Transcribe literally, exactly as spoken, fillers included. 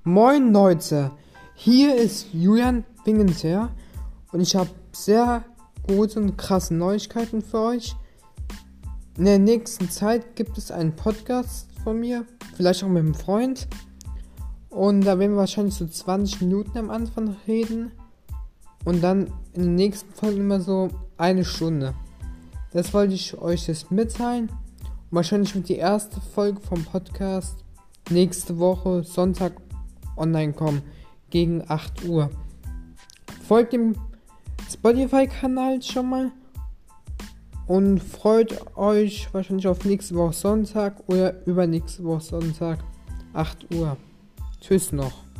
Moin Leute, hier ist Julian Wingenser und ich habe sehr gute und krasse Neuigkeiten für euch. In der nächsten Zeit gibt es einen Podcast von mir, vielleicht auch mit einem Freund. Und da werden wir wahrscheinlich so zwanzig Minuten am Anfang reden und dann in den nächsten Folgen immer so eine Stunde. Das wollte ich euch jetzt mitteilen. Und wahrscheinlich wird die erste Folge vom Podcast nächste Woche Sonntag online kommen, gegen acht Uhr. Folgt dem Spotify-Kanal schon mal und freut euch wahrscheinlich auf nächste Woche Sonntag oder übernächste Woche Sonntag, acht Uhr. Tschüss noch.